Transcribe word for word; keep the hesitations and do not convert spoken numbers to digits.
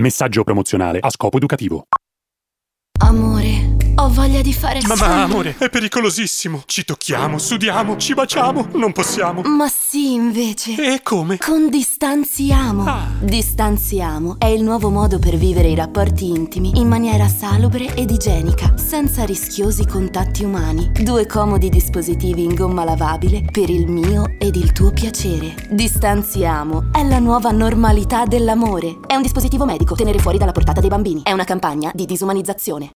Messaggio promozionale a scopo educativo. Amore, ho voglia di fare... Mamma, amore, è pericolosissimo. Ci tocchiamo, sudiamo, ci baciamo. Non possiamo. Ma sì, invece. E come? Con Distanziamo. Ah. Distanziamo è il nuovo modo per vivere i rapporti intimi in maniera salubre ed igienica, senza rischiosi contatti umani. Due comodi dispositivi in gomma lavabile per il mio ed il tuo piacere. Distanziamo è la nuova normalità dell'amore. È un dispositivo medico, tenere fuori dalla portata dei bambini. È una campagna di disumanizzazione.